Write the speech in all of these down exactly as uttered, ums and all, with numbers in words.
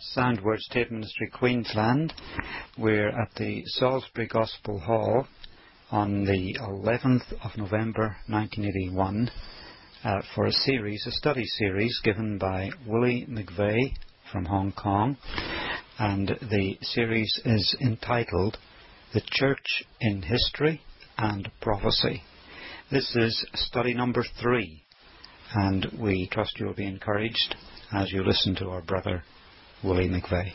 Sound Words Tape Ministry, Queensland. We're at the Salisbury Gospel Hall on the eleventh of November nineteen eighty-one uh, for a series, a study series given by Willie McVeigh from Hong Kong, and the series is entitled The Church in History and Prophecy. This is study number three, and we trust you'll be encouraged as you listen to our brother Willie McVeigh.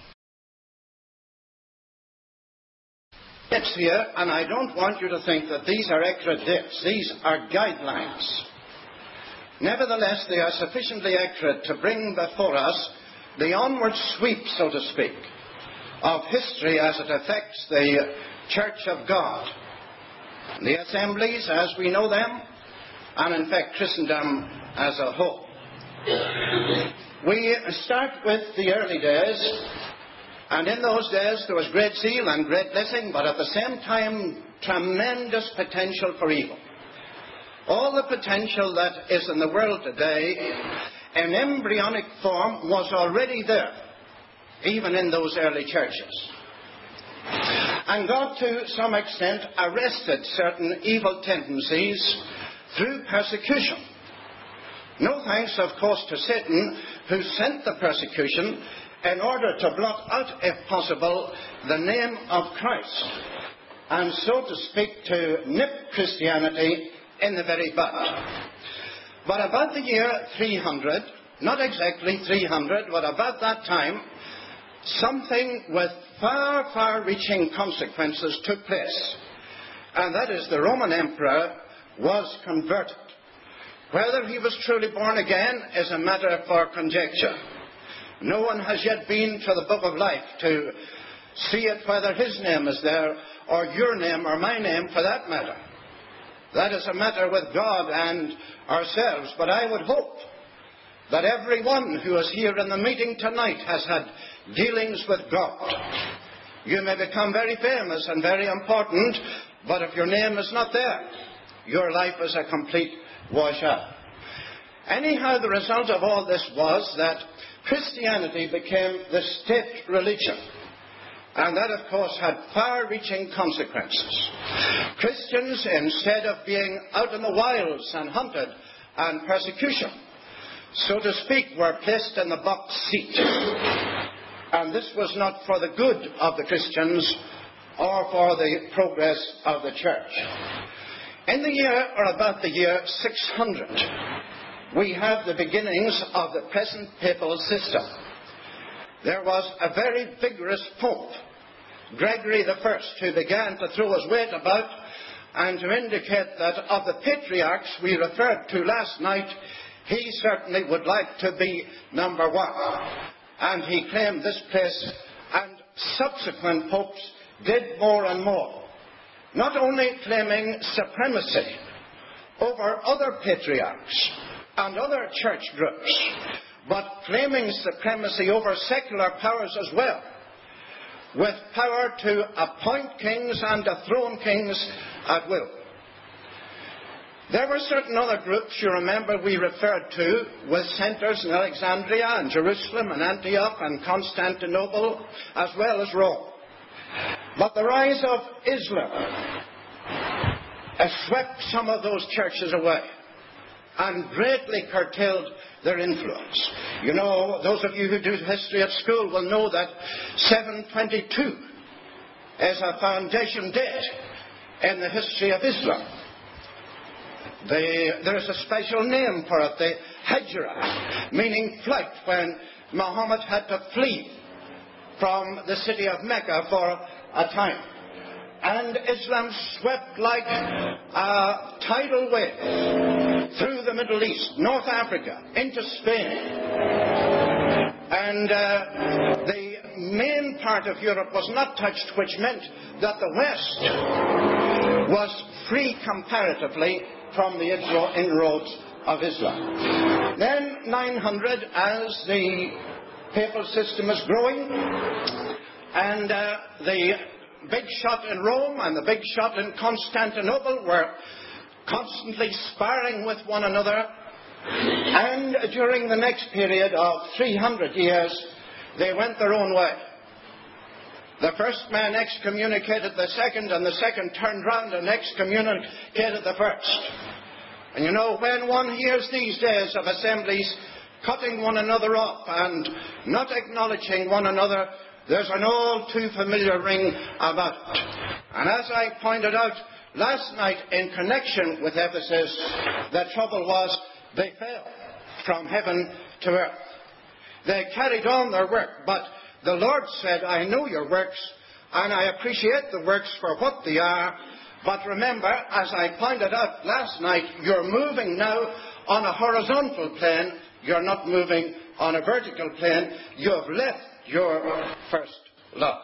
It's here, and I don't want you to think that these are accurate dates. These are guidelines. Nevertheless, they are sufficiently accurate to bring before us the onward sweep, so to speak, of history as it affects the Church of God, the assemblies as we know them, and in fact Christendom as a whole. We start with the early days, and in those days there was great zeal and great blessing, but at the same time tremendous potential for evil. All the potential that is in the world today in embryonic form was already there, even in those early churches. And God, to some extent, arrested certain evil tendencies through persecution. No thanks, of course, to Satan, who sent the persecution in order to blot out, if possible, the name of Christ, and so to speak, to nip Christianity in the very bud. But about the year three hundred, not exactly three hundred, but about that time, something with far, far-reaching consequences took place, and that is the Roman Emperor was converted. Whether he was truly born again is a matter for conjecture. No one has yet been to the Book of Life to see it, whether his name is there, or your name, or my name, for that matter. That is a matter with God and ourselves. But I would hope that everyone who is here in the meeting tonight has had dealings with God. You may become very famous and very important, but if your name is not there, your life is a complete wash out. Anyhow, the result of all this was that Christianity became the state religion. And that, of course, had far-reaching consequences. Christians, instead of being out in the wilds and hunted and persecution, so to speak, were placed in the box seat. And this was not for the good of the Christians or for the progress of the church. In the year, or about the year six hundred, we have the beginnings of the present papal system. There was a very vigorous pope, Gregory the First, who began to throw his weight about and to indicate that of the patriarchs we referred to last night, he certainly would like to be number one. And he claimed this place, and subsequent popes did more and more. Not only claiming supremacy over other patriarchs and other church groups, but claiming supremacy over secular powers as well, with power to appoint kings and dethrone kings at will. There were certain other groups, you remember, we referred to, with centres in Alexandria and Jerusalem and Antioch and Constantinople, as well as Rome. But the rise of Islam has swept some of those churches away and greatly curtailed their influence. You know, those of you who do history at school will know that seven twenty-two is a foundation date in the history of Islam. The, there is a special name for it, the Hijrah, meaning flight, when Muhammad had to flee from the city of Mecca for a time. And Islam swept like a tidal wave through the Middle East, North Africa, into Spain. And uh, the main part of Europe was not touched, which meant that the West was free comparatively from the inroads of Islam. Then nine hundred, as the papal system is growing, and uh, the big shot in Rome and the big shot in Constantinople were constantly sparring with one another. And during the next period of three hundred years, they went their own way. The first man excommunicated the second, and the second turned round and excommunicated the first. And you know, when one hears these days of assemblies cutting one another off and not acknowledging one another, there's an all too familiar ring about it. And as I pointed out last night in connection with Ephesus, the trouble was they fell from heaven to earth. They carried on their work, but the Lord said, I know your works, and I appreciate the works for what they are, but remember, as I pointed out last night, you're moving now on a horizontal plane, you're not moving on a vertical plane. You have left your first love.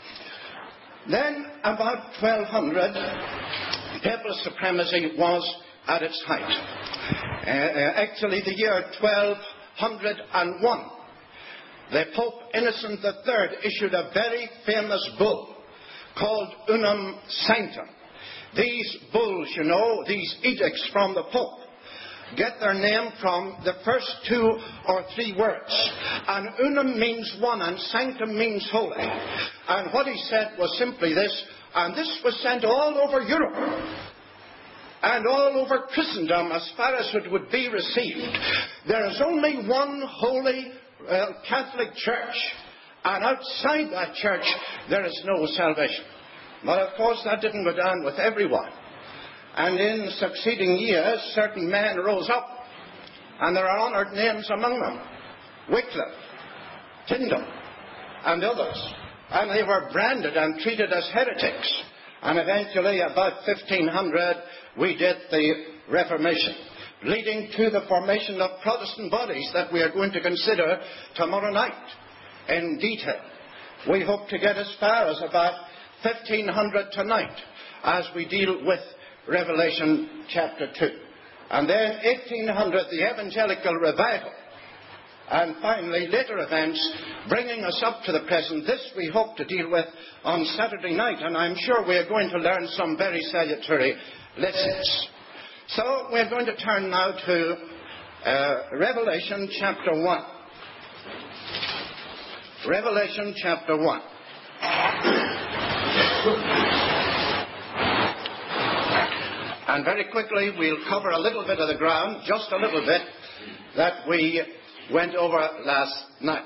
Then, about twelve hundred, papal supremacy was at its height. Uh, actually, the year twelve oh one. The Pope Innocent the Third issued a very famous bull called Unum Sanctum. These bulls, you know, these edicts from the Pope, get their name from the first two or three words. And unum means one, and sanctum means holy. And what he said was simply this, and this was sent all over Europe and all over Christendom as far as it would be received. There is only one holy uh, Catholic Church, and outside that church there is no salvation. But of course that didn't go down with everyone. And in succeeding years, certain men rose up, and there are honoured names among them. Wycliffe, Tyndale, and others. And they were branded and treated as heretics. And eventually, about fifteen hundred, we did the Reformation, leading to the formation of Protestant bodies that we are going to consider tomorrow night in detail. We hope to get as far as about fifteen hundred tonight as we deal with Revelation chapter two. And then eighteen hundred, the Evangelical Revival. And finally, later events bringing us up to the present. This we hope to deal with on Saturday night, and I'm sure we are going to learn some very salutary lessons. So we're going to turn now to uh, Revelation chapter one. Revelation chapter one. And very quickly we'll cover a little bit of the ground, just a little bit, that we went over last night.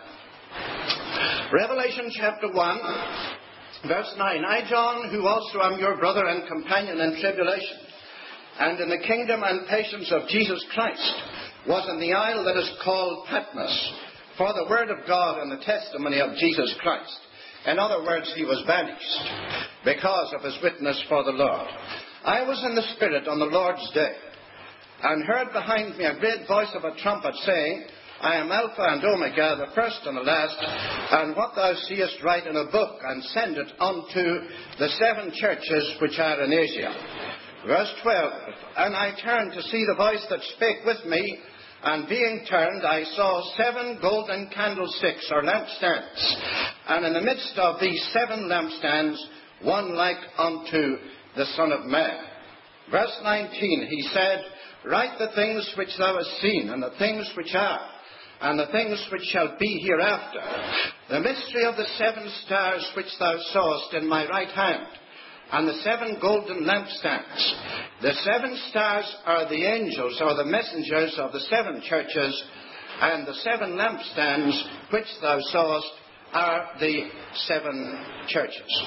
Revelation chapter one, verse nine. I, John, who also am your brother and companion in tribulation, and in the kingdom and patience of Jesus Christ, was in the isle that is called Patmos, for the word of God and the testimony of Jesus Christ. In other words, he was banished because of his witness for the Lord. I was in the Spirit on the Lord's day, and heard behind me a great voice of a trumpet saying, I am Alpha and Omega, the first and the last, and what thou seest write in a book, and send it unto the seven churches which are in Asia. Verse twelve, and I turned to see the voice that spake with me, and being turned, I saw seven golden candlesticks, or lampstands, and in the midst of these seven lampstands, one like unto the Son of Man. Verse nineteen, he said, write the things which thou hast seen, and the things which are, and the things which shall be hereafter, the mystery of the seven stars which thou sawest in my right hand, and the seven golden lampstands. The seven stars are the angels, or the messengers of the seven churches, and the seven lampstands which thou sawest are the seven churches.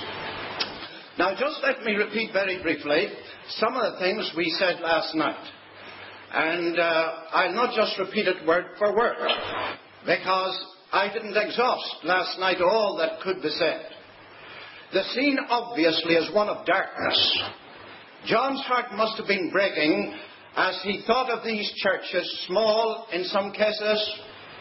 Now just let me repeat very briefly some of the things we said last night. And uh, I'll not just repeat it word for word, because I didn't exhaust last night all that could be said. The scene obviously is one of darkness. John's heart must have been breaking as he thought of these churches, small in some cases,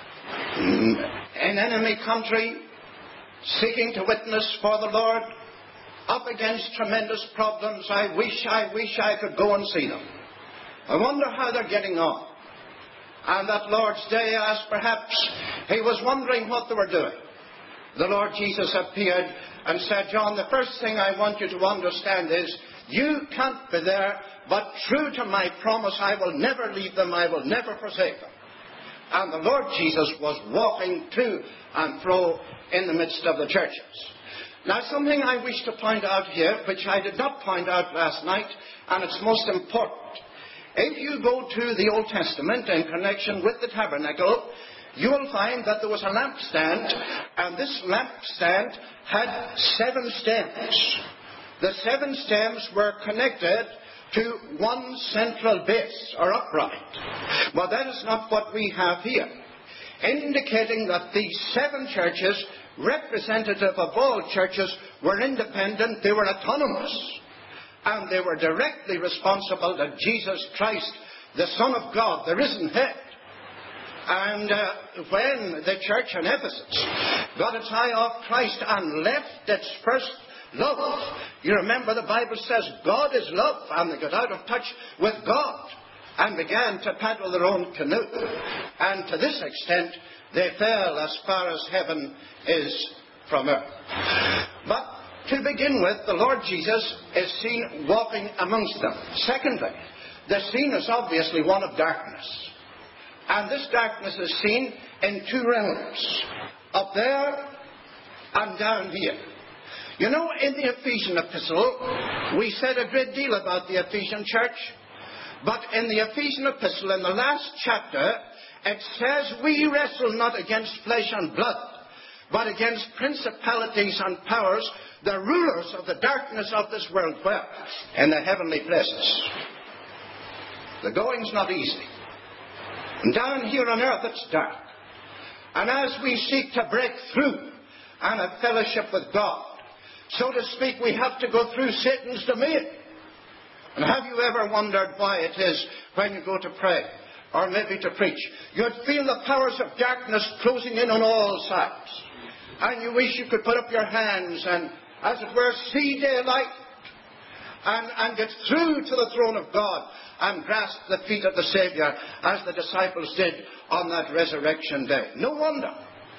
in enemy country, seeking to witness for the Lord, up against tremendous problems. I wish, I wish I could go and see them. I wonder how they're getting on. And that Lord's day, as perhaps he was wondering what they were doing, the Lord Jesus appeared and said, John, the first thing I want you to understand is you can't be there, but true to my promise, I will never leave them, I will never forsake them. and the Lord Jesus was walking to and fro in the midst of the churches. Now, something I wish to point out here, which I did not point out last night, and it's most important. If you go to the Old Testament in connection with the tabernacle, you will find that there was a lampstand, and this lampstand had seven stems. The seven stems were connected to one central base, or upright. But that is not what we have here, indicating that these seven churches, representative of all churches, were independent, they were autonomous, and they were directly responsible to Jesus Christ, the Son of God, the risen head. And uh, when the church in Ephesus got its eye off Christ and left its first love, you remember the Bible says God is love, and they got out of touch with God and began to paddle their own canoe. And to this extent, they fell as far as heaven is from earth. But to begin with, the Lord Jesus is seen walking amongst them. Secondly, the scene is obviously one of darkness. And this darkness is seen in two realms, up there and down here. You know, in the Ephesian epistle, we said a great deal about the Ephesian church. But in the Ephesian epistle, in the last chapter, it says, we wrestle not against flesh and blood, but against principalities and powers, the rulers of the darkness of this world dwell in the heavenly places. The going's not easy. And down here on earth it's dark. And as we seek to break through and have fellowship with God, so to speak, we have to go through Satan's domain. And have you ever wondered why it is when you go to pray, or maybe to preach, you'd feel the powers of darkness closing in on all sides, and you wish you could put up your hands and, as it were, see daylight, and, and get through to the throne of God and grasp the feet of the Saviour, as the disciples did on that resurrection day. No wonder.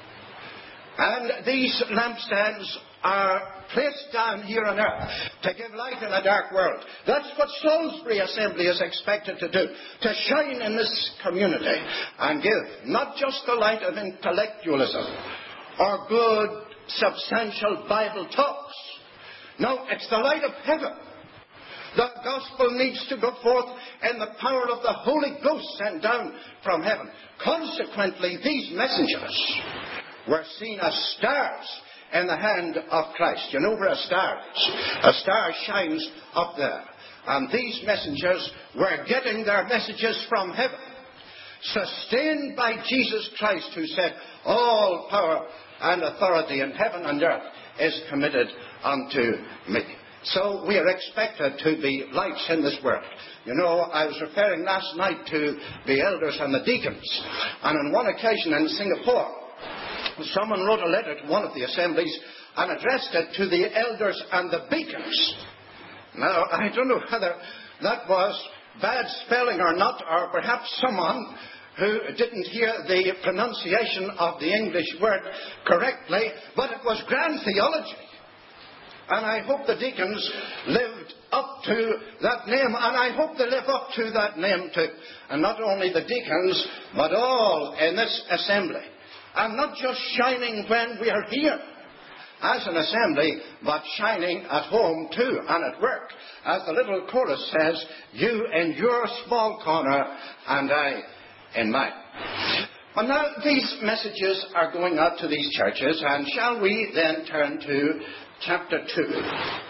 And these lampstands are placed down here on earth to give light in a dark world. That's what Salisbury Assembly is expected to do, to shine in this community and give not just the light of intellectualism or good, substantial Bible talks. No, it's the light of heaven. The gospel needs to go forth in the power of the Holy Ghost sent down from heaven. Consequently, these messengers were seen as stars in the hand of Christ. You know where a star is? A star shines up there. And these messengers were getting their messages from heaven, sustained by Jesus Christ, who said, all power and authority in heaven and earth is committed unto me. So we are expected to be lights in this world. You know, I was referring last night to the elders and the deacons. And on one occasion in Singapore, someone wrote a letter to one of the assemblies and addressed it to the elders and the deacons. Now, I don't know whether that was bad spelling or not, or perhaps someone who didn't hear the pronunciation of the English word correctly, but it was grand theology. And I hope the deacons lived up to that name, and I hope they live up to that name too. And not only the deacons, but all in this assembly. And not just shining when we are here as an assembly, but shining at home too, and at work. As the little chorus says, you in your small corner, and I in mine. Well, now these messages are going out to these churches, and shall we then turn to chapter two.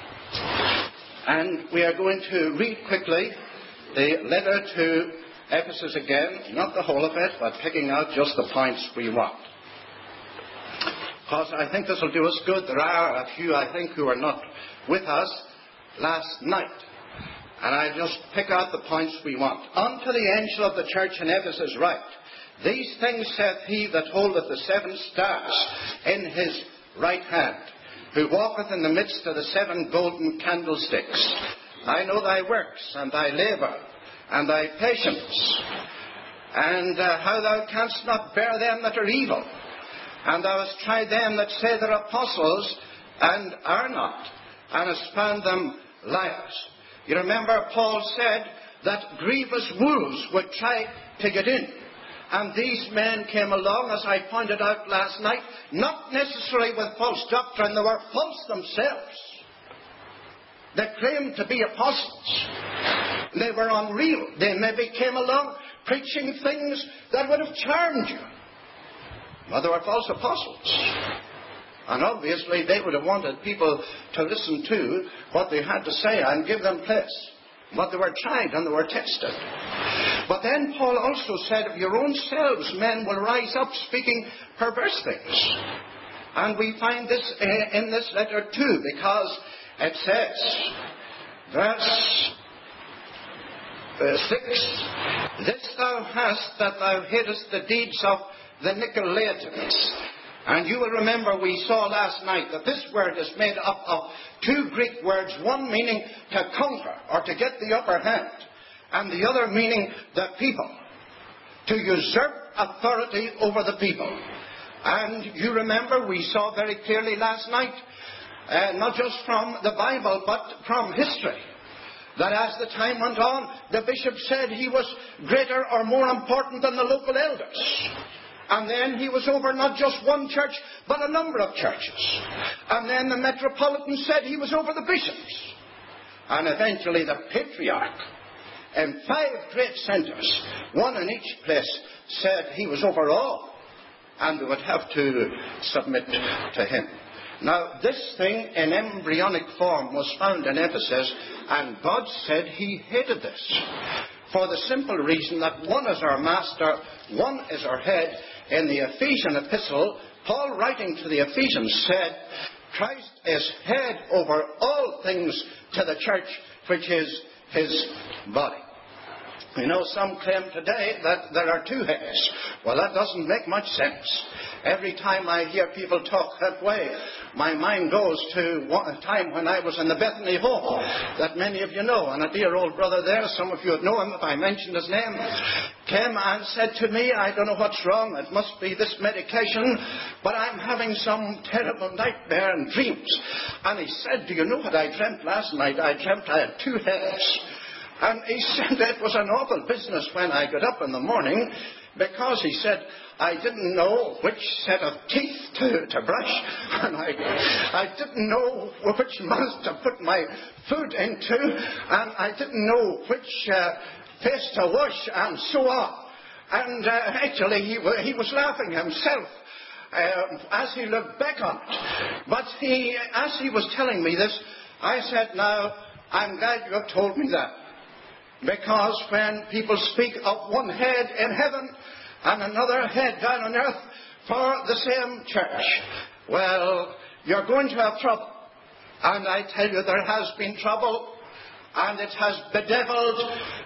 And we are going to read quickly the letter to Ephesus again, not the whole of it, but picking out just the points we want. Because I think this will do us good. There are a few, I think, who were not with us last night. And I just pick out the points we want. Unto the angel of the church in Ephesus write, these things saith he that holdeth the seven stars in his right hand, who walketh in the midst of the seven golden candlesticks. I know thy works, and thy labour, and thy patience, and uh, how thou canst not bear them that are evil. And thou hast tried them that say they're apostles, and are not, and hast found them liars. You remember Paul said that grievous wolves would try to get in. And these men came along, as I pointed out last night, not necessarily with false doctrine. They were false themselves. They claimed to be apostles. They were unreal. They maybe came along preaching things that would have charmed you. But they were false apostles. And obviously they would have wanted people to listen to what they had to say and give them place. But they were tried and they were tested. But then Paul also said, of your own selves men will rise up speaking perverse things. And we find this in this letter too, because it says, verse six, this thou hast, that thou hatest the deeds of the Nicolaitans. And you will remember we saw last night that this word is made up of two Greek words, one meaning to conquer or to get the upper hand, and the other meaning the people, to usurp authority over the people. And you remember we saw very clearly last night, uh, not just from the Bible but from history, that as the time went on, the bishop said he was greater or more important than the local elders. And then he was over not just one church, but a number of churches. And then the metropolitan said he was over the bishops. And eventually the patriarch, in five great centres, one in each place, said he was over all. And they would have to submit to him. Now, this thing in embryonic form was found in Ephesus, and God said he hated this. For the simple reason that one is our master, one is our head. In the Ephesian epistle, Paul, writing to the Ephesians, said, Christ is head over all things to the church, which is his body. You know, some claim today that there are two heads. Well, that doesn't make much sense. Every time I hear people talk that way, my mind goes to a time when I was in the Bethany Home, that many of you know. And a dear old brother there, some of you would know him if I mentioned his name, came and said to me, I don't know what's wrong, it must be this medication, but I'm having some terrible nightmare and dreams. And he said, do you know what I dreamt last night? I dreamt I had two heads. And he said that was an awful business when I got up in the morning, because he said, I didn't know which set of teeth to, to brush, and I, I didn't know which mouth to put my food into, and I didn't know which uh, face to wash, and so on. And uh, actually he, he was laughing himself uh, as he looked back on it. But he, as he was telling me this, I said, now, I'm glad you have told me that. Because when people speak of one head in heaven and another head down on earth for the same church, well, you're going to have trouble. And I tell you, there has been trouble, and it has bedeviled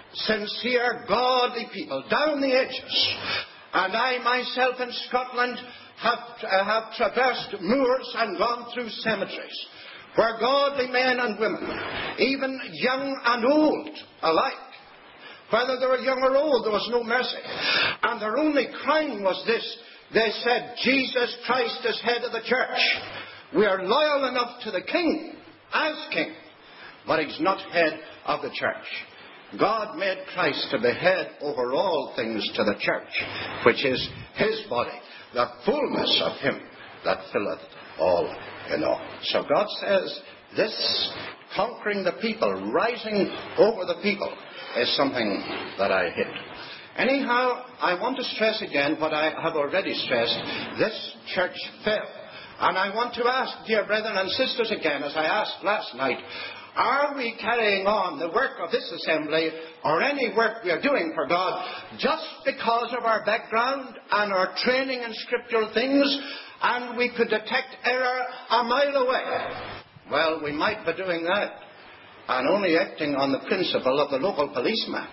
sincere, godly people down the edges. And I myself in Scotland have, uh, have traversed moors and gone through cemeteries where godly men and women, even young and old alike, whether they were young or old, there was no mercy. And their only crime was this. They said, Jesus Christ is head of the church. We are loyal enough to the king, as king, but he's not head of the church. God made Christ to be head over all things to the church, which is his body, the fullness of him that filleth all in all. So God says, this conquering the people, rising over the people, is something that I hate. Anyhow, I want to stress again what I have already stressed. This church fell. And I want to ask, dear brethren and sisters, again, as I asked last night, are we carrying on the work of this assembly, or any work we are doing for God, just because of our background and our training in scriptural things, and we could detect error a mile away? Well, we might be doing that, and only acting on the principle of the local policeman.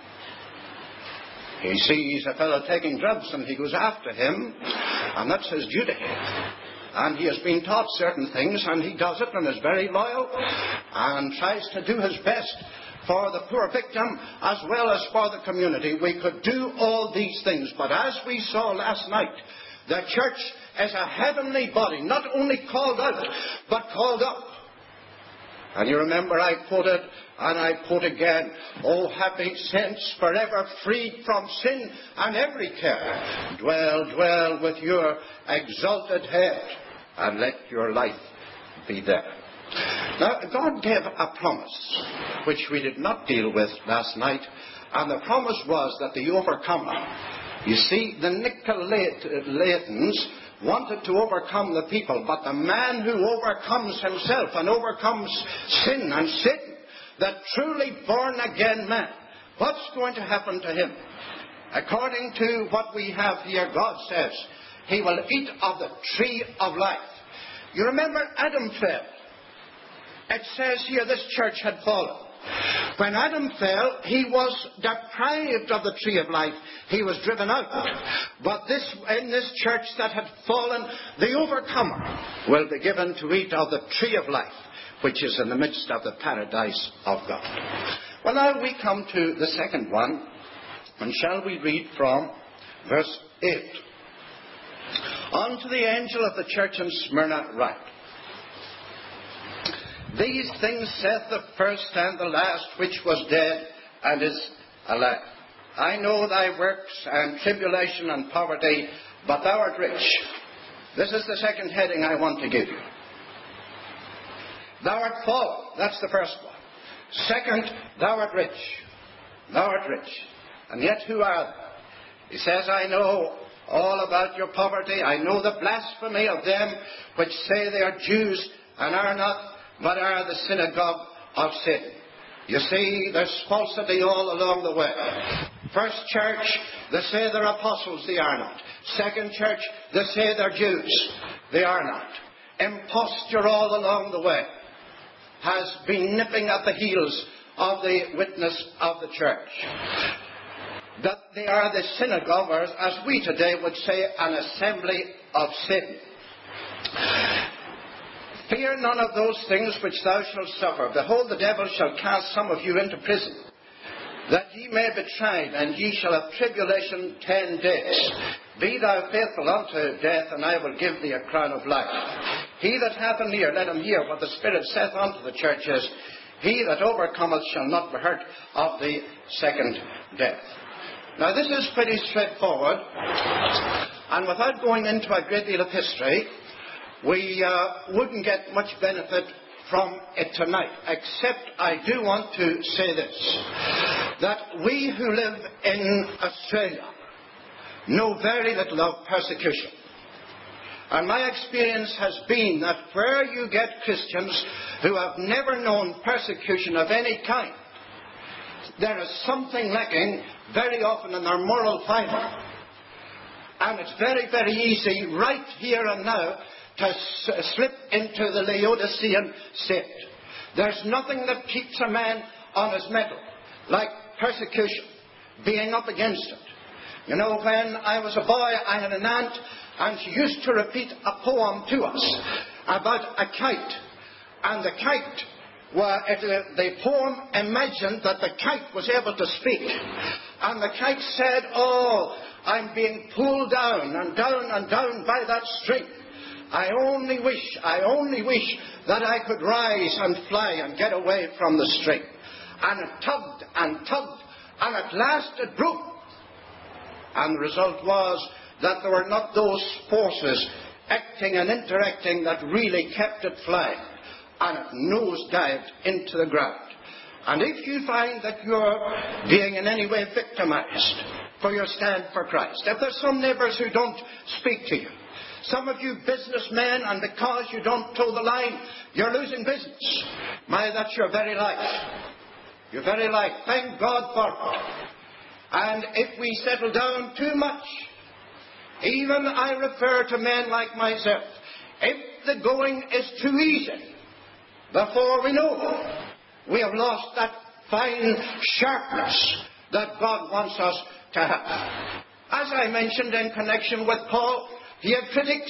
He sees a fellow taking drugs and he goes after him, and that's his duty. And he has been taught certain things, and he does it and is very loyal and tries to do his best for the poor victim as well as for the community. We could do all these things, but as we saw last night, the church is a heavenly body, not only called out, but called up. And you remember I quoted And I quote again, "O happy saints, forever freed from sin and every care, dwell, dwell with your exalted head, and let your life be there." Now, God gave a promise, which we did not deal with last night, and the promise was that the overcomer, you see, the Nicolaitans wanted to overcome the people, but the man who overcomes himself and overcomes sin and Satan, that truly born-again man, what's going to happen to him? According to what we have here, God says, he will eat of the tree of life. You remember Adam fell. It says here this church had fallen. When Adam fell, he was deprived of the tree of life. He was driven out. But this, in this church that had fallen, the overcomer will be given to eat of the tree of life, which is in the midst of the paradise of God. Well, now we come to the second one, and shall we read from verse eight. "Unto the angel of the church in Smyrna write, These things saith the first and the last, which was dead and is alive. I know thy works and tribulation and poverty, but thou art rich." This is the second heading I want to give you. Thou art fallen. That's the first one. Second, thou art rich. Thou art rich. And yet who are thou? He says, "I know all about your poverty. I know the blasphemy of them which say they are Jews and are not, but are the synagogue of Satan." You see, there's falsity all along the way. First church, they say they're apostles. They are not. Second church, they say they're Jews. They are not. Imposture all along the way has been nipping at the heels of the witness of the church. That they are the synagogue, or as we today would say, an assembly of sin. "Fear none of those things which thou shalt suffer. Behold, the devil shall cast some of you into prison, that ye may be tried, and ye shall have tribulation ten days. Be thou faithful unto death, and I will give thee a crown of life. He that hath an ear, let him hear what the Spirit saith unto the churches. He that overcometh shall not be hurt of the second death." Now, this is pretty straightforward, and without going into a great deal of history, we uh, wouldn't get much benefit from it tonight, except I do want to say this, that we who live in Australia know very little of persecution. And my experience has been that where you get Christians who have never known persecution of any kind, there is something lacking very often in their moral fibre. And it's very, very easy right here and now to s- slip into the Laodicean state. There's nothing that keeps a man on his mettle like persecution, being up against it. You know, when I was a boy, I had an aunt, and she used to repeat a poem to us about a kite. And the kite, well, it, uh, the poem imagined that the kite was able to speak. And the kite said, "Oh, I'm being pulled down and down and down by that string. I only wish, I only wish that I could rise and fly and get away from the string." And it tugged and tugged, and at last it broke. And the result was that there were not those forces acting and interacting that really kept it flying, and it nosedived into the ground. And if you find that you're being in any way victimized for your stand for Christ, if there's some neighbors who don't speak to you, some of you businessmen, and because you don't toe the line, you're losing business, my, that's your very life. Your very life. Thank God for it. And if we settle down too much, even I refer to men like myself, if the going is too easy, before we know it, we have lost that fine sharpness that God wants us to have. As I mentioned in connection with Paul, he had critics.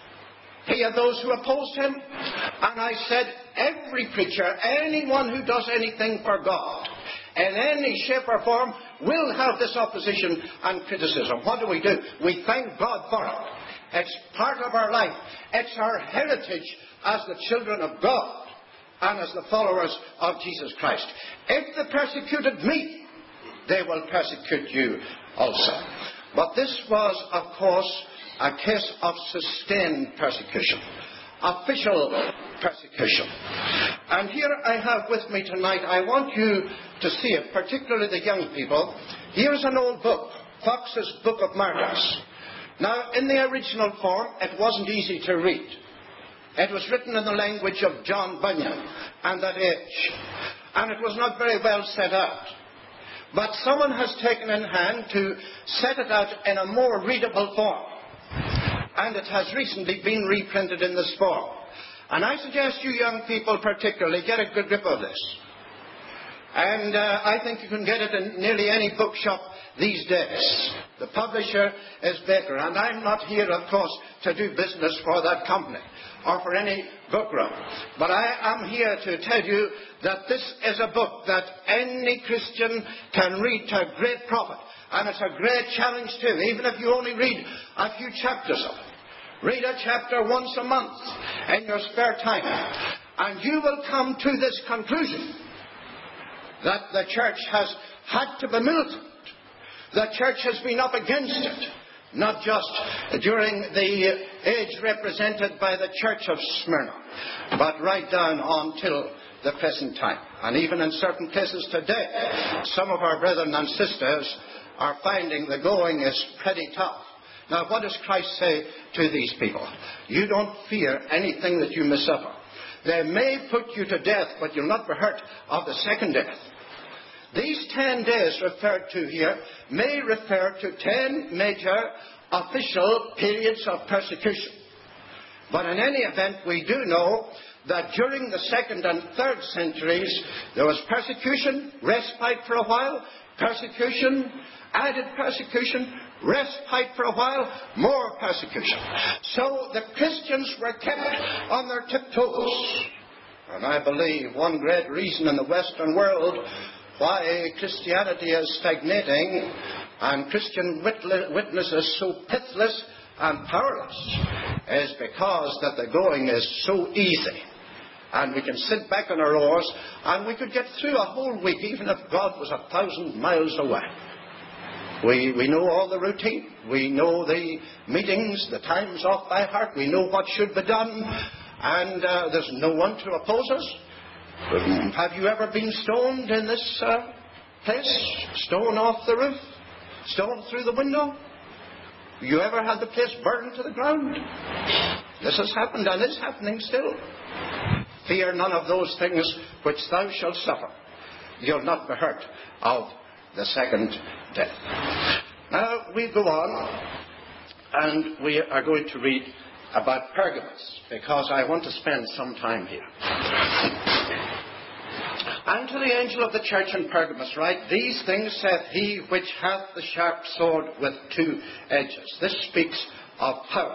He had those who opposed him. And I said, every preacher, anyone who does anything for God, in any shape or form, will have this opposition and criticism. What do we do? We thank God for it. It's part of our life. It's our heritage as the children of God. and as the followers of Jesus Christ. If they persecuted me, they will persecute you also. But this was, of course, a case of sustained persecution, official persecution. And here I have with me tonight, I want you to see it, particularly the young people. Here's an old book, Fox's Book of Martyrs. Now, in the original form, it wasn't easy to read. It was written in the language of John Bunyan and that age. And it was not very well set out. But someone has taken in hand to set it out in a more readable form. And it has recently been reprinted in this form. And I suggest you young people particularly get a good grip of this. And uh, I think you can get it in nearly any bookshop these days. The publisher is Baker. And I'm not here, of course, to do business for that company or for any book room. But I am here to tell you that this is a book that any Christian can read to great profit. And it's a great challenge too, even if you only read a few chapters of it. Read a chapter once a month in your spare time. And you will come to this conclusion that the church has had to be militant. The church has been up against it. Not just during the age represented by the Church of Smyrna, but right down until the present time. And even in certain places today, some of our brethren and sisters are finding the going is pretty tough. Now, what does Christ say to these people? You don't fear anything that you may suffer. They may put you to death, but you'll not be hurt of the second death. These ten days referred to here may refer to ten major official periods of persecution. But in any event, we do know that during the second and third centuries, there was persecution, respite for a while, persecution, added persecution, respite for a while, more persecution. So the Christians were kept on their tiptoes. And I believe one great reason in the Western world why Christianity is stagnating and Christian witness is so pithless and powerless is because that the going is so easy. And we can sit back on our oars and we could get through a whole week even if God was a thousand miles away. We, we know all the routine. We know the meetings, the times off by heart. We know what should be done. And uh, there's no one to oppose us. Have you ever been stoned in this uh, place? Stone off the roof? Stone through the window? You ever had the place burned to the ground? This has happened and is happening still. Fear none of those things which thou shalt suffer. You'll not be hurt of the second death. Now we go on and we are going to read about Pergamos because I want to spend some time here. And to the angel of the church in Pergamos write, these things saith he which hath the sharp sword with two edges. This speaks of power.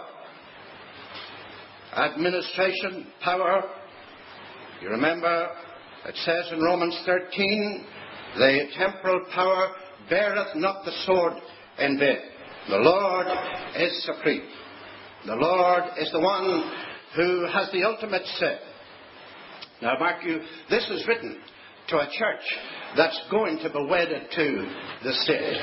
Administration, power. You remember, it says in Romans thirteen, the temporal power beareth not the sword in vain. The Lord is supreme. The Lord is the one who has the ultimate say. Now mark you, this is written to a church that's going to be wedded to the state.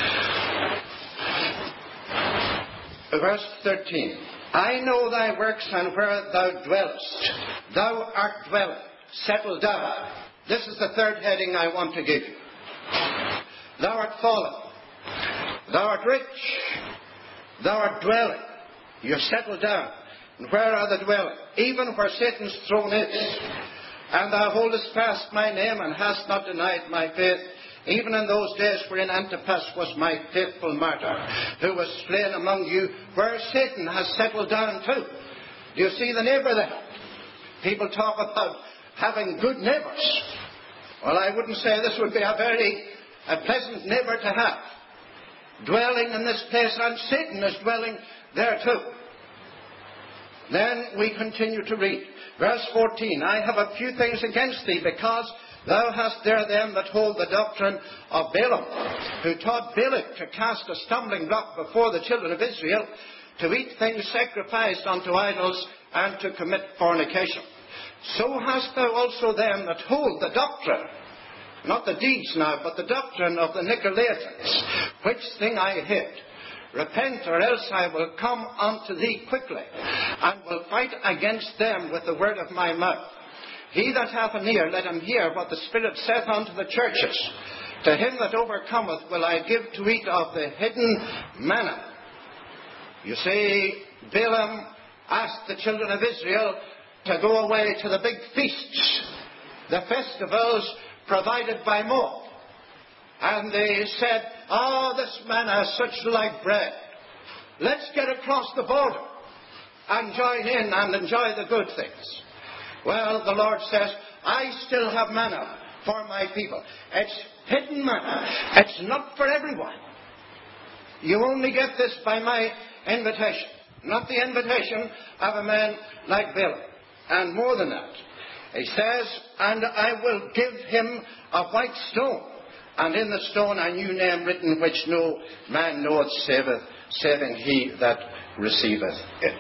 Verse thirteen. I know thy works and where thou dwellest. Thou art dwelling. Settle down. This is the third heading I want to give you. Thou art fallen. Thou art rich. Thou art dwelling. You're settled down. And where are the dwelling? Even where Satan's throne is. And thou holdest fast my name and hast not denied my faith, even in those days wherein Antipas was my faithful martyr, who was slain among you, where Satan has settled down too. Do you see the neighbour there? People talk about having good neighbours. Well, I wouldn't say this would be a very a pleasant neighbour to have. Dwelling in this place, and Satan is dwelling there too. Then we continue to read. Verse fourteen, I have a few things against thee, because thou hast there them that hold the doctrine of Balaam, who taught Balak to cast a stumbling block before the children of Israel, to eat things sacrificed unto idols, and to commit fornication. so hast thou also them that hold the doctrine, not the deeds now, but the doctrine of the Nicolaitans, which thing I hid. Repent, or else I will come unto thee quickly, and will fight against them with the word of my mouth. He that hath an ear, let him hear what the Spirit saith unto the churches. To him that overcometh will I give to eat of the hidden manna. You see, Balaam asked the children of Israel to go away to the big feasts, the festivals provided by Moab. And they said, "Oh, this manna is such light bread. Let's get across the border and join in and enjoy the good things." Well, the Lord says, "I still have manna for my people. It's hidden manna. It's not for everyone. You only get this by my invitation, not the invitation of a man like Balaam." And more than that, he says, "And I will give him a white stone, and in the stone a new name written, which no man knoweth, saveth, saving he that receiveth it."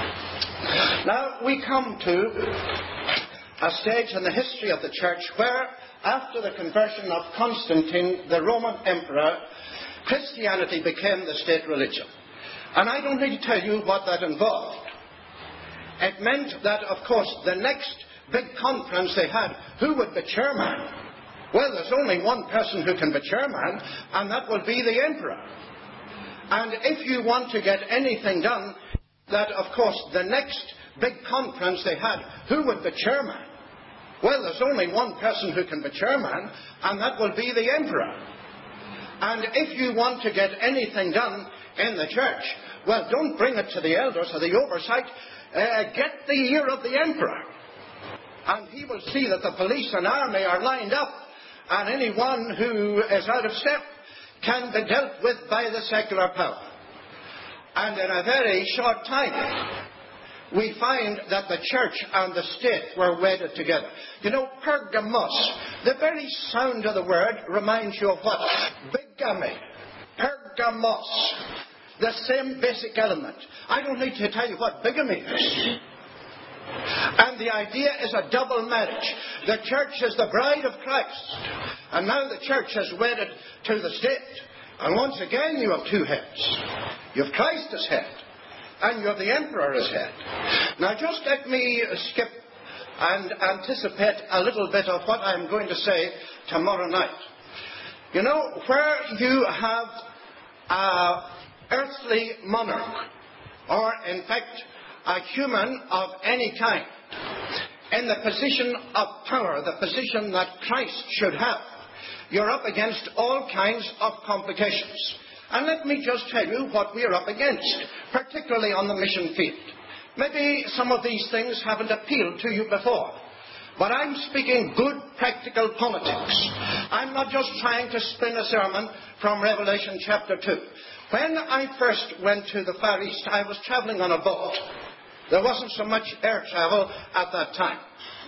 Now we come to a stage in the history of the church where, after the conversion of Constantine, the Roman emperor, Christianity became the state religion. And I don't need to tell you what that involved. It meant that, of course, the next big conference they had, who would be chairman? Well, there's only one person who can be chairman, and that will be the emperor. And if you want to get anything done, that, of course, the next big conference they had, who would be chairman? Well, there's only one person who can be chairman, and that will be the emperor. And if you want to get anything done in the church, well, don't bring it to the elders or the oversight. Uh, get the ear of the emperor. And he will see that the police and army are lined up, and anyone who is out of step can be dealt with by the secular power. And in a very short time, we find that the church and the state were wedded together. You know, Pergamos, the very sound of the word reminds you of what? Bigamy. Pergamos. The same basic element. I don't need to tell you what bigamy is. And the idea is a double marriage. The church is the bride of Christ. And now the church is wedded to the state. And once again you have two heads. You have Christ as head, and you have the emperor as head. Now just let me skip and anticipate a little bit of what I'm going to say tomorrow night. You know, where you have a earthly monarch, or in fact a human of any kind, in the position of power, the position that Christ should have, you're up against all kinds of complications. And let me just tell you what we're up against, particularly on the mission field. Maybe some of these things haven't appealed to you before, but I'm speaking good practical politics. I'm not just trying to spin a sermon from Revelation chapter two. When I first went to the Far East, I was traveling on a boat. There wasn't so much air travel at that time.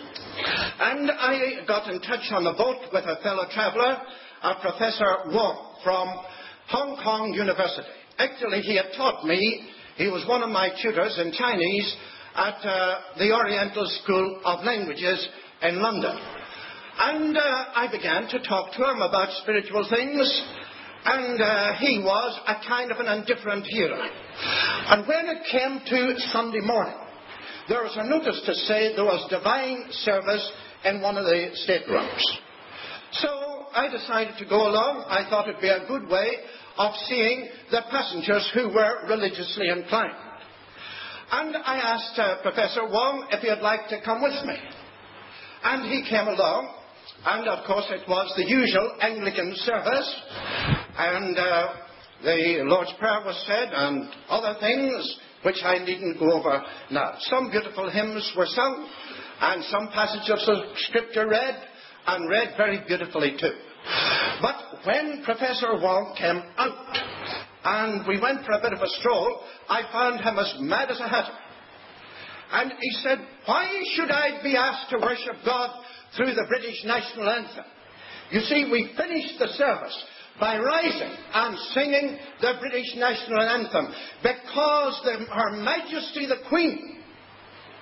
And I got in touch on the boat with a fellow traveller, a Professor Wong from Hong Kong University. Actually, he had taught me, he was one of my tutors in Chinese at uh, the Oriental School of Languages in London. And uh, I began to talk to him about spiritual things, and uh, he was a kind of an indifferent hearer. And when it came to Sunday morning, there was a notice to say there was divine service in one of the staterooms. So I decided to go along. I thought it would be a good way of seeing the passengers who were religiously inclined. And I asked uh, Professor Wong if he'd like to come with me. And he came along, and of course it was the usual Anglican service, and uh, the Lord's Prayer was said, and other things which I needn't go over now. Some beautiful hymns were sung, and some passages of Scripture read, and read very beautifully too. But when Professor Wong came out, and we went for a bit of a stroll, I found him as mad as a hatter. And he said, "Why should I be asked to worship God through the British national anthem? You see, we finished the service by rising and singing the British national anthem because the, Her Majesty the Queen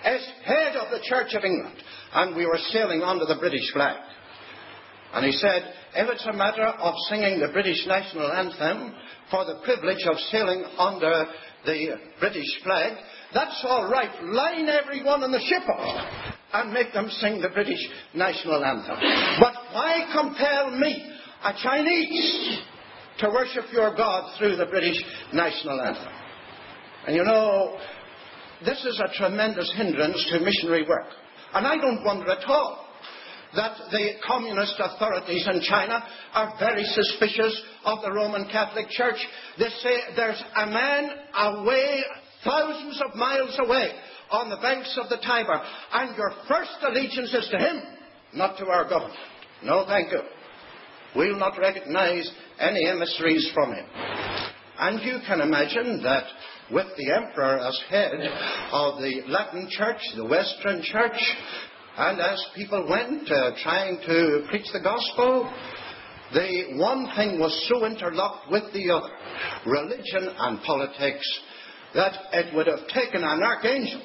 as head of the Church of England, and we were sailing under the British flag. And he said, if it's a matter of singing the British national anthem for the privilege of sailing under the British flag, that's all right. Line everyone on the ship up and make them sing the British national anthem. But why compel me, a Chinese, to worship your God through the British national anthem? And you know, this is a tremendous hindrance to missionary work. And I don't wonder at all that the communist authorities in China are very suspicious of the Roman Catholic Church. They say there's a man away, thousands of miles away, on the banks of the Tiber, and your first allegiance is to him, not to our government. No, thank you. We'll not recognize any emissaries from him. And you can imagine that with the emperor as head of the Latin Church, the Western Church, and as people went uh, trying to preach the gospel, the one thing was so interlocked with the other, religion and politics, that it would have taken an archangel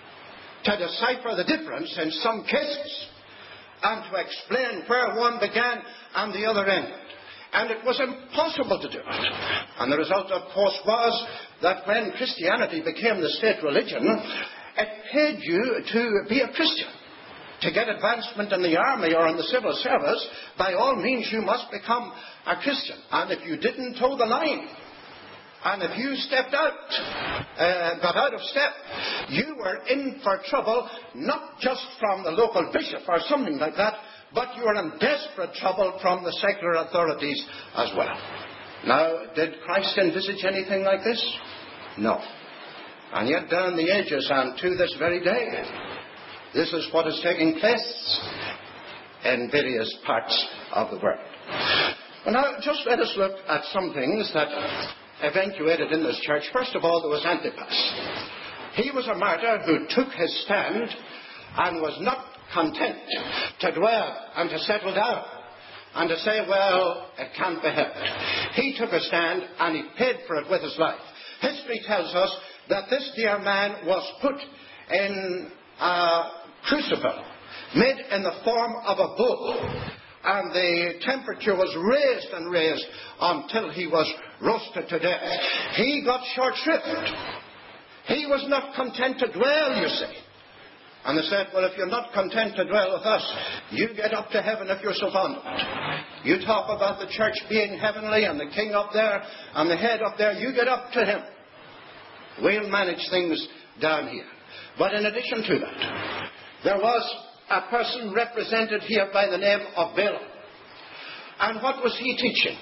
to decipher the difference in some cases and to explain where one began and the other ended. And it was impossible to do it. And the result, of course, was that when Christianity became the state religion, it paid you to be a Christian. To get advancement in the army or in the civil service, by all means you must become a Christian. And if you didn't toe the line, and if you stepped out, uh, got out of step, you were in for trouble, not just from the local bishop or something like that, but you were in desperate trouble from the secular authorities as well. Now, did Christ envisage anything like this? No. And yet down the ages and to this very day, this is what is taking place in various parts of the world. Well, now, just let us look at some things that eventuated in this church. First of all, there was Antipas. He was a martyr who took his stand and was not content to dwell and to settle down and to say, well, it can't be helped. He took a stand and he paid for it with his life. History tells us that this dear man was put in a crucible made in the form of a bull, and the temperature was raised and raised until he was roasted to death. He got short shrift. He was not content to dwell, you see. And they said, well, if you're not content to dwell with us, you get up to heaven if you're so fond of it. You talk about the church being heavenly and the king up there and the head up there, you get up to him. We'll manage things down here. But in addition to that, there was a person represented here by the name of Balaam. And what was he teaching?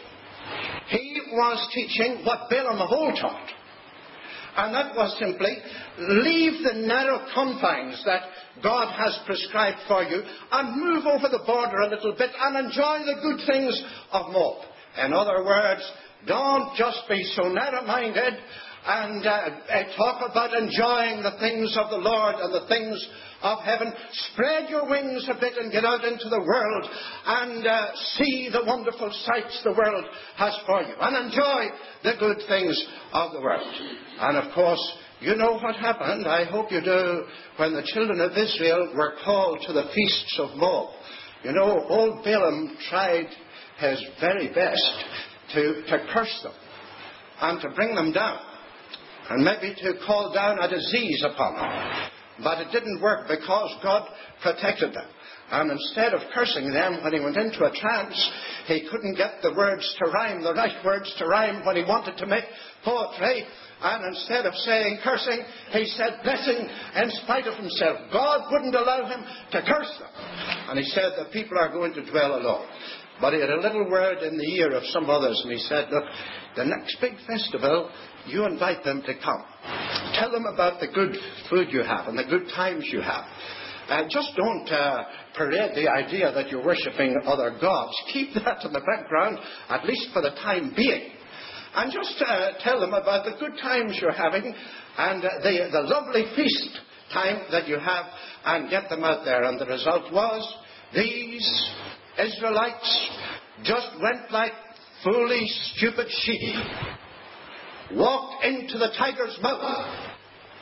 He was teaching what Balaam of old taught. And that was simply, leave the narrow confines that God has prescribed for you and move over the border a little bit and enjoy the good things of Moab. In other words, don't just be so narrow-minded and uh, uh, talk about enjoying the things of the Lord and the things of heaven. Spread your wings a bit and get out into the world and uh, see the wonderful sights the world has for you and enjoy the good things of the world. And of course, you know what happened, I hope you do, when the children of Israel were called to the feasts of Moab. You know, old Balaam tried his very best to, to curse them and to bring them down, and maybe to call down a disease upon them. But it didn't work because God protected them. And instead of cursing them when he went into a trance, he couldn't get the words to rhyme, the right words to rhyme when he wanted to make poetry. And instead of saying cursing, he said blessing in spite of himself. God wouldn't allow him to curse them. And he said the people are going to dwell alone. But he had a little word in the ear of some others, and he said, look, the next big festival, you invite them to come. Tell them about the good food you have and the good times you have. Uh, just don't uh, parade the idea that you're worshipping other gods. Keep that in the background, at least for the time being. And just uh, tell them about the good times you're having and uh, the, the lovely feast time that you have, and get them out there. And the result was, these Israelites just went like foolish, stupid sheep, walked into the tiger's mouth,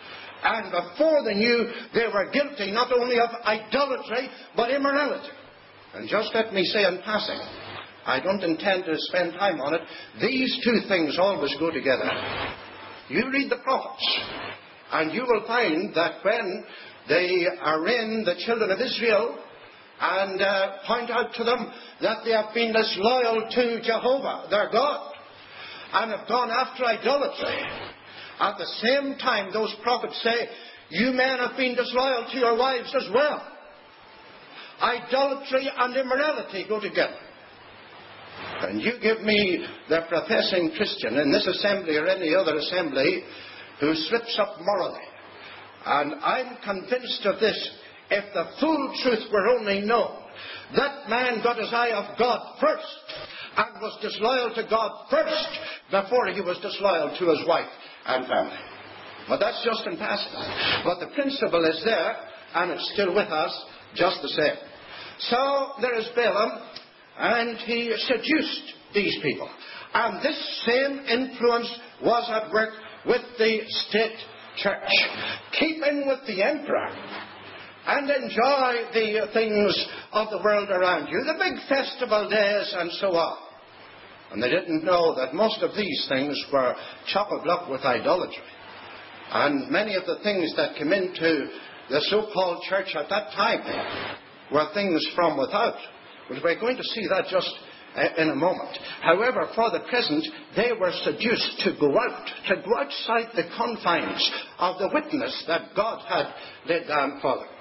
And before they knew, they were guilty not only of idolatry, but immorality. And just let me say in passing, I don't intend to spend time on it, these two things always go together. You read the prophets, and you will find that when they arraign the children of Israel and uh, point out to them that they have been disloyal to Jehovah, their God, and have gone after idolatry, at the same time those prophets say, you men have been disloyal to your wives as well. Idolatry and immorality go together. And you give me the professing Christian in this assembly or any other assembly who slips up morally. And I'm convinced of this. If the full truth were only known, that man got his eye off God first and was disloyal to God first before he was disloyal to his wife and family. But that's just in passing. But the principle is there, and it's still with us just the same. So there is Balaam, and he seduced these people. And this same influence was at work with the state church. Keep in with the emperor and enjoy the things of the world around you, the big festival days and so on. And they didn't know that most of these things were chock-a-block with idolatry. And many of the things that came into the so-called church at that time were things from without. But we're going to see that just in a moment. However, for the present, they were seduced to go out, to go outside the confines of the witness that God had laid down for them.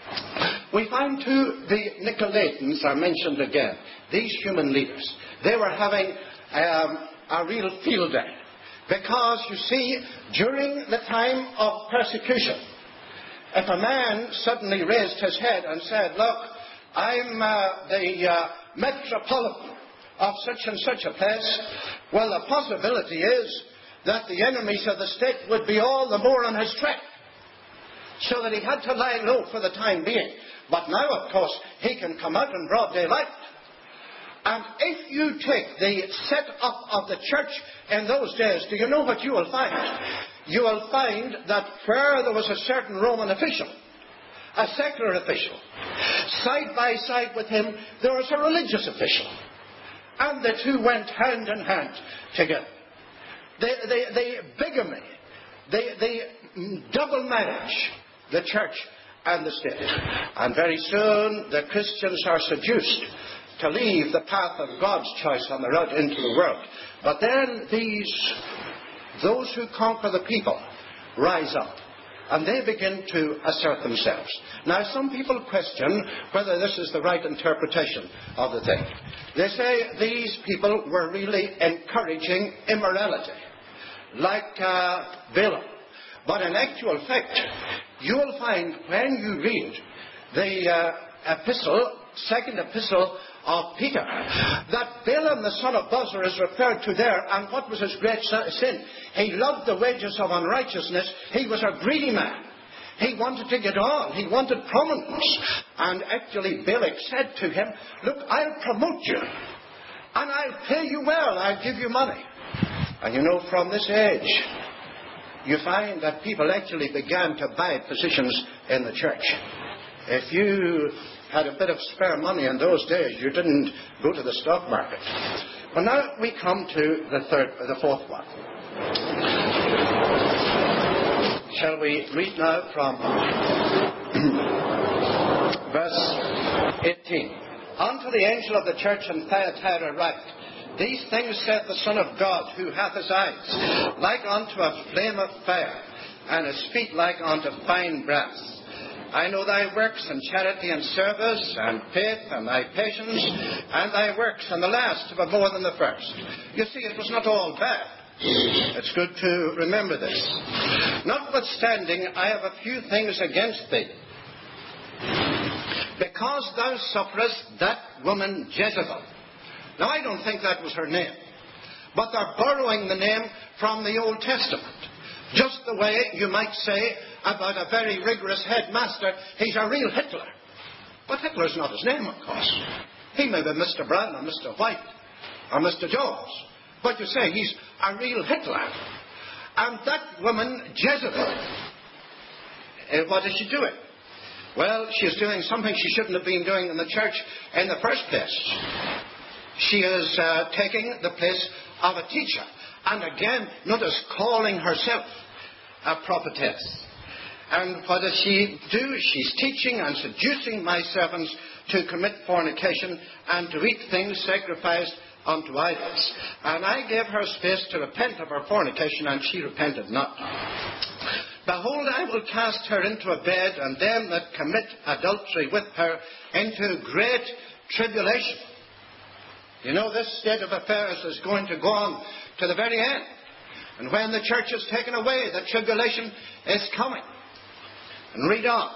We find too the Nicolaitans are mentioned again. These human leaders. They were having um, a real field day. Because, you see, during the time of persecution, if a man suddenly raised his head and said, look, I'm uh, the uh, metropolitan of such and such a place, well, the possibility is that the enemies of the state would be all the more on his track. So that he had to lie low for the time being. But now, of course, he can come out in broad daylight. And if you take the set-up of the church in those days, do you know what you will find? You will find that where there was a certain Roman official, a secular official, side by side with him, there was a religious official. And the two went hand in hand together. They, they, they bigamy, they, they double manage the church and the state. And very soon the Christians are seduced to leave the path of God's choice on the road into the world. But then these, those who conquer the people, rise up. And they begin to assert themselves. Now, some people question whether this is the right interpretation of the thing. They say these people were really encouraging immorality, like uh, Balaam. But in actual fact, you will find when you read the uh, epistle, second epistle of Peter, that Balaam the son of Bosor is referred to there, and what was his great sin? He loved the wages of unrighteousness. He was a greedy man. He wanted to get on. He wanted prominence. And actually Balak said to him, look, I'll promote you, and I'll pay you well. I'll give you money. And you know, from this age, you find that people actually began to buy positions in the church. If you had a bit of spare money in those days, you didn't go to the stock market. Well, now we come to the third, the fourth one. Shall we read now from verse eighteen? Unto the angel of the church in Thyatira write, these things saith the Son of God, who hath his eyes like unto a flame of fire, and his feet like unto fine brass. I know thy works, and charity, and service, and faith, and thy patience, and thy works, and the last were more than the first. You see, it was not all bad. It's good to remember this. Notwithstanding, I have a few things against thee, because thou sufferest that woman Jezebel. Now, I don't think that was her name, but they're borrowing the name from the Old Testament. Just the way you might say about a very rigorous headmaster, he's a real Hitler. But Hitler's not his name, of course. He may be Mister Brown or Mister White or Mister Jones. But you say he's a real Hitler. And that woman, Jezebel, uh, what is she doing? Well, she's doing something she shouldn't have been doing in the church in the first place. She is uh, taking the place of a teacher. And again, notice, calling herself a prophetess. And what does she do? She's teaching and seducing my servants to commit fornication and to eat things sacrificed unto idols. And I gave her space to repent of her fornication, and she repented not. Behold, I will cast her into a bed, and them that commit adultery with her into great tribulation. You know, this state of affairs is going to go on to the very end. And when the church is taken away, the tribulation is coming. And read on.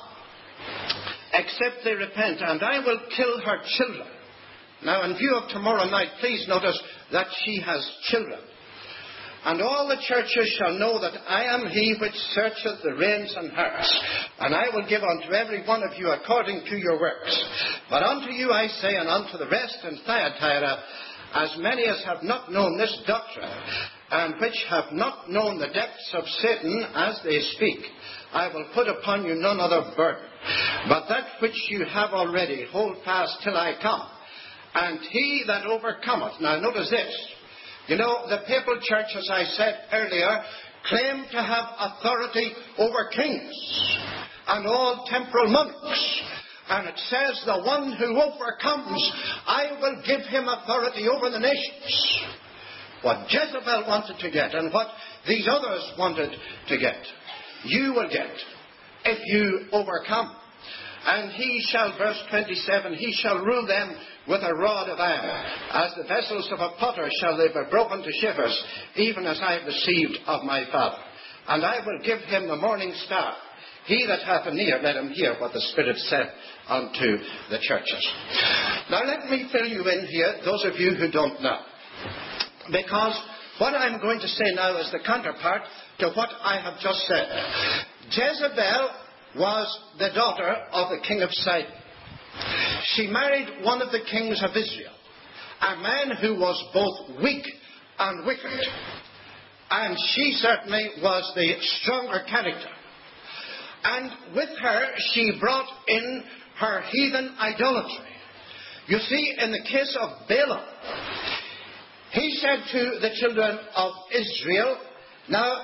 Except they repent, and I will kill her children. Now, in view of tomorrow night, please notice that she has children. And all the churches shall know that I am he which searcheth the reins and hearts. And I will give unto every one of you according to your works. But unto you I say, and unto the rest in Thyatira, as many as have not known this doctrine, and which have not known the depths of Satan as they speak, I will put upon you none other burden, but that which you have already, hold fast till I come. And he that overcometh, now notice this, you know, the papal church, as I said earlier, claimed to have authority over kings and all temporal monarchs. And it says, the one who overcomes, I will give him authority over the nations. What Jezebel wanted to get and what these others wanted to get, you will get if you overcome. And he shall, verse twenty-seven, he shall rule them with a rod of iron. As the vessels of a potter shall they be broken to shivers, even as I have received of my Father. And I will give him the morning star. He that hath an ear, let him hear what the Spirit saith unto the churches. Now let me fill you in here, those of you who don't know. Because what I'm going to say now is the counterpart to what I have just said. Jezebel was the daughter of the king of Sidon. She married one of the kings of Israel, a man who was both weak and wicked. And she certainly was the stronger character. And with her, she brought in her heathen idolatry. You see, in the case of Balaam, he said to the children of Israel, now,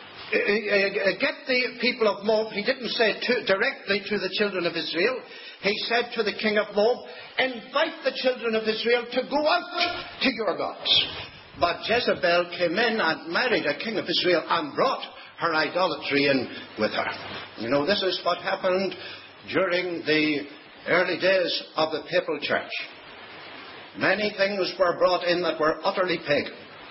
get the people of Moab. He didn't say to, directly to the children of Israel. He said to the king of Moab, invite the children of Israel to go out to your gods. But Jezebel came in and married a king of Israel and brought her idolatry in with her. You know, this is what happened during the early days of the papal church. Many things were brought in that were utterly pagan.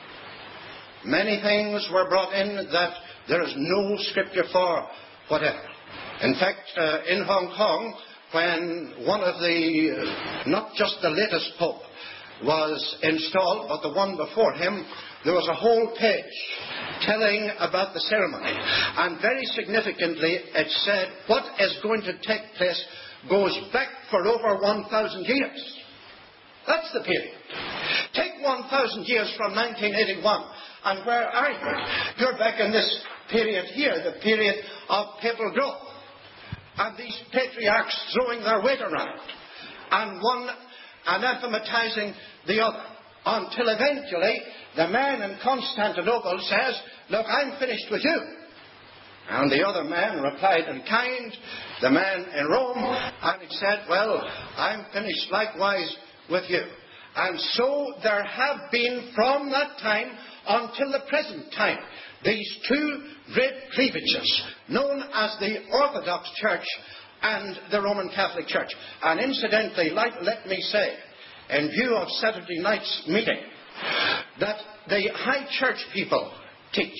Many things were brought in that there is no scripture for whatever. In fact, uh, in Hong Kong, when one of the, uh, not just the latest pope was installed, but the one before him, there was a whole page telling about the ceremony. And very significantly, it said what is going to take place goes back for over one thousand years. That's the period. Take one thousand years from nineteen eighty-one, and where are you? You're back in this period here, the period of papal growth. And these patriarchs throwing their weight around, and one anathematizing the other, until eventually the man in Constantinople says, look, I'm finished with you. And the other man replied in kind, the man in Rome, and he said, well, I'm finished likewise with you. And so there have been from that time until the present time these two great cleavages, known as the Orthodox Church and the Roman Catholic Church. And incidentally, like, let me say, in view of Saturday night's meeting, that the high church people teach,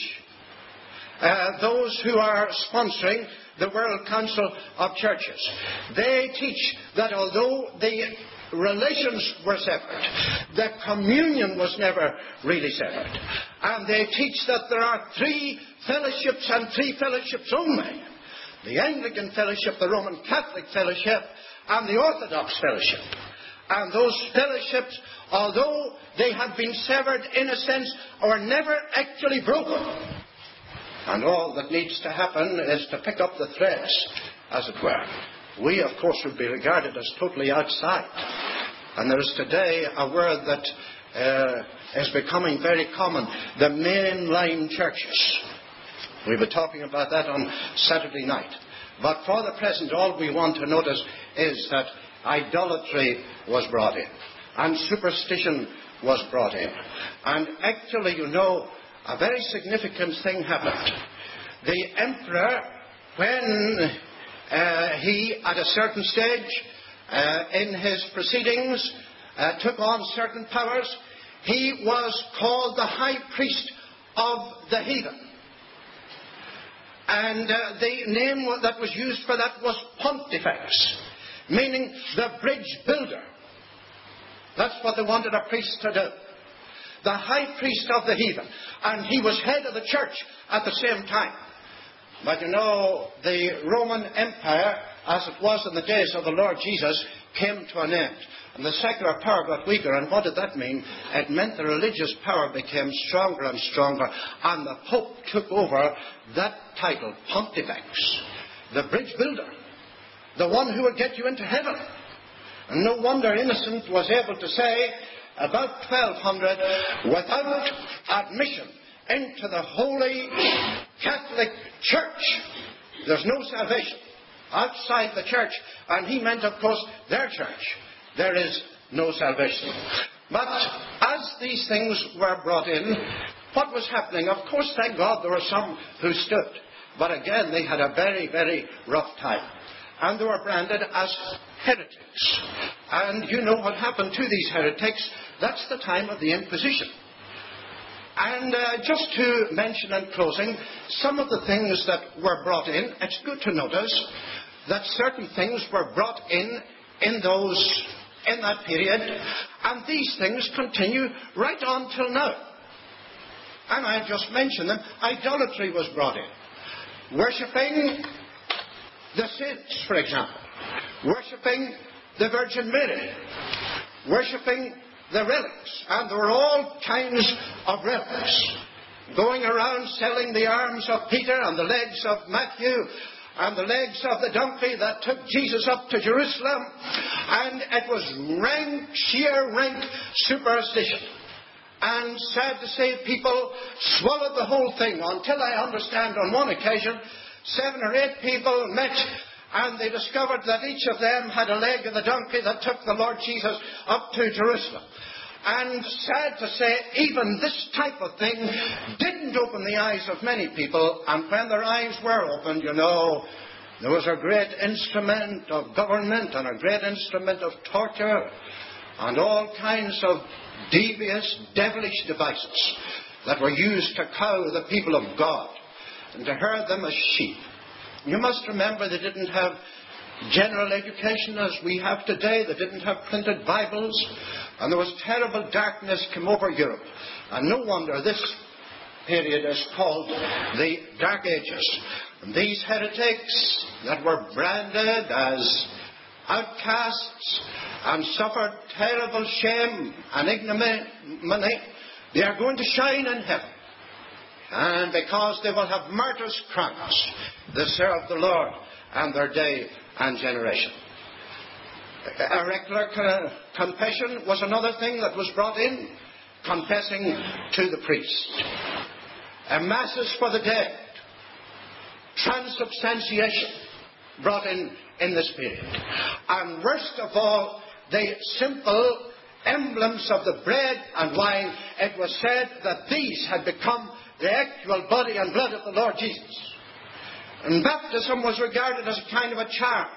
uh, those who are sponsoring the World Council of Churches, they teach that although the relations were separate, the communion was never really separate. And they teach that there are three fellowships and three fellowships only. The Anglican fellowship, the Roman Catholic fellowship, and the Orthodox fellowship. And those fellowships, although they have been severed in a sense, are never actually broken. And all that needs to happen is to pick up the threads, as it were. We, of course, would be regarded as totally outside. And there is today a word that uh, is becoming very common, the mainline churches. We were talking about that on Saturday night. But for the present, all we want to notice is that idolatry was brought in. And superstition was brought in. And actually, you know, a very significant thing happened. The emperor, when uh, he, at a certain stage uh, in his proceedings, uh, took on certain powers, he was called the high priest of the heathen. And uh, the name that was used for that was Pontifex, meaning the bridge builder. That's what they wanted a priest to do. The high priest of the heathen. And he was head of the church at the same time. But you know, the Roman Empire, as it was in the days of the Lord Jesus, came to an end. And the secular power got weaker. And what did that mean? It meant the religious power became stronger and stronger. And the Pope took over that title, Pontifex, the bridge builder, the one who would get you into heaven. And no wonder Innocent was able to say, about twelve hundred, without admission into the Holy Catholic Church, there's no salvation. Outside the church, and he meant, of course, their church, there is no salvation. But as these things were brought in, what was happening? Of course, thank God, there were some who stood. But again, they had a very, very rough time. And they were branded as heretics. And you know what happened to these heretics. That's the time of the Inquisition. And uh, just to mention in closing, some of the things that were brought in, it's good to notice that certain things were brought in in those, in that period, and these things continue right on till now. And I just mentioned them. Idolatry was brought in. Worshipping the saints, for example. Worshipping the Virgin Mary. Worshipping the relics. And there were all kinds of relics. Going around selling the arms of Peter and the legs of Matthew and the legs of the donkey that took Jesus up to Jerusalem. And it was rank, sheer rank superstition. And sad to say, people swallowed the whole thing until I understand on one occasion, seven or eight people met and they discovered that each of them had a leg of the donkey that took the Lord Jesus up to Jerusalem. And sad to say, even this type of thing didn't open the eyes of many people. And when their eyes were opened, you know, there was a great instrument of government and a great instrument of torture and all kinds of devious, devilish devices that were used to cow the people of God and to herd them as sheep. You must remember they didn't have general education as we have today. They didn't have printed Bibles. And there was terrible darkness came over Europe. And no wonder this period is called the Dark Ages. And these heretics that were branded as outcasts and suffered terrible shame and ignominy, they are going to shine in heaven. And because they will have martyrs' crowns, they serve the Lord and their day and generation. Auricular confession was another thing that was brought in, confessing to the priest. And masses for the dead, transubstantiation brought in in this period. And worst of all, the simple emblems of the bread and wine, it was said that these had become the actual body and blood of the Lord Jesus. And baptism was regarded as a kind of a charm.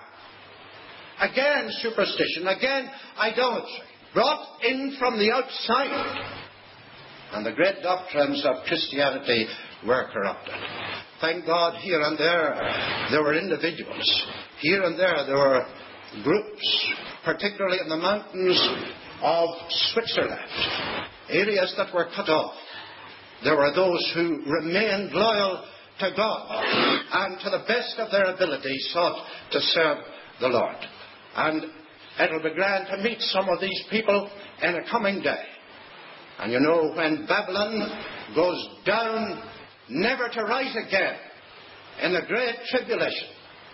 Again, superstition. Again, idolatry. Brought in from the outside. And the great doctrines of Christianity were corrupted. Thank God, here and there, there were individuals. Here and there, there were groups, particularly in the mountains of Switzerland, areas that were cut off. There were those who remained loyal to God and to the best of their ability sought to serve the Lord. And it'll be grand to meet some of these people in a coming day. And you know, when Babylon goes down never to rise again in the great tribulation.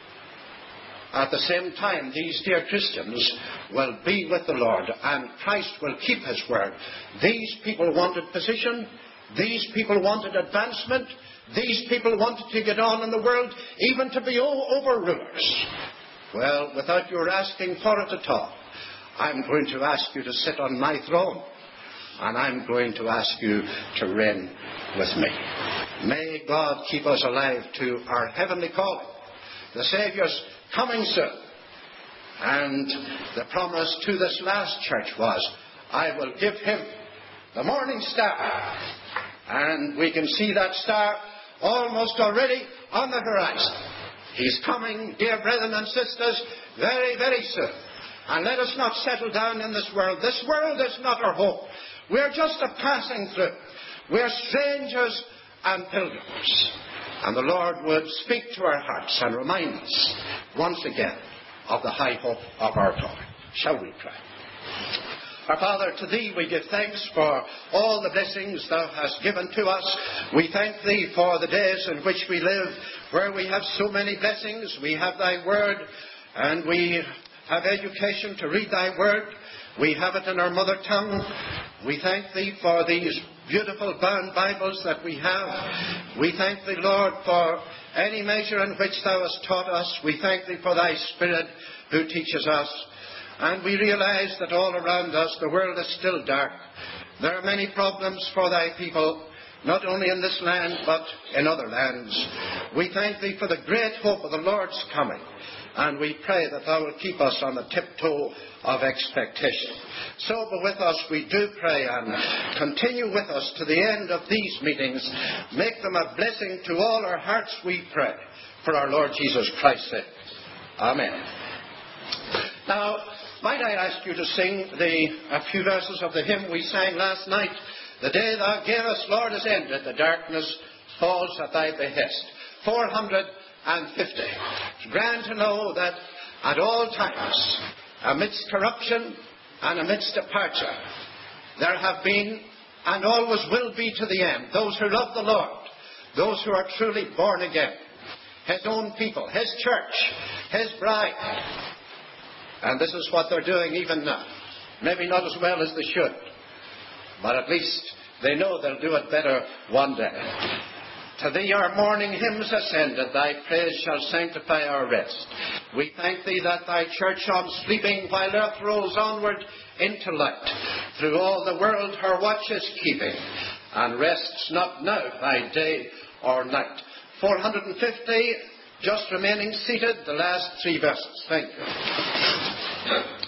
At the same time, these dear Christians will be with the Lord, and Christ will keep his word. These people wanted position. These people wanted advancement. These people wanted to get on in the world, even to be over rulers. Well, without your asking for it at all, I'm going to ask you to sit on my throne, and I'm going to ask you to reign with me. May God keep us alive to our heavenly calling. The Saviour's coming soon. And the promise to this last church was, I will give him the morning star. And we can see that star almost already on the horizon. He's coming, dear brethren and sisters, very, very soon. And let us not settle down in this world. This world is not our home. We're just a passing through. We're strangers and pilgrims. And the Lord would speak to our hearts and remind us once again of the high hope of our calling. Shall we pray? Our Father, to Thee we give thanks for all the blessings Thou hast given to us. We thank Thee for the days in which we live, where we have so many blessings. We have Thy Word, and we have education to read Thy Word. We have it in our mother tongue. We thank Thee for these beautiful bound Bibles that we have. We thank Thee, Lord, for any measure in which Thou hast taught us. We thank Thee for Thy Spirit who teaches us. And we realize that all around us the world is still dark. There are many problems for Thy people, not only in this land but in other lands. We thank Thee for the great hope of the Lord's coming. And we pray that Thou will keep us on the tiptoe of expectation. So be with us, we do pray, and continue with us to the end of these meetings. Make them a blessing to all our hearts, we pray, for our Lord Jesus Christ's sake. Amen. Now, might I ask you to sing the a few verses of the hymn we sang last night? The day Thou gavest, Lord, is ended. The darkness falls at Thy behest. four hundred fifty. It's grand to know that at all times, amidst corruption and amidst departure, there have been and always will be to the end those who love the Lord, those who are truly born again, His own people, His church, His bride. And this is what they're doing even now. Maybe not as well as they should, but at least they know they'll do it better one day. To Thee our morning hymns ascended, Thy praise shall sanctify our rest. We thank Thee that Thy church on sleeping, while earth rolls onward into light, through all the world her watch is keeping, and rests not now by day or night. four hundred fifty, just remaining seated, the last three verses. Thank you.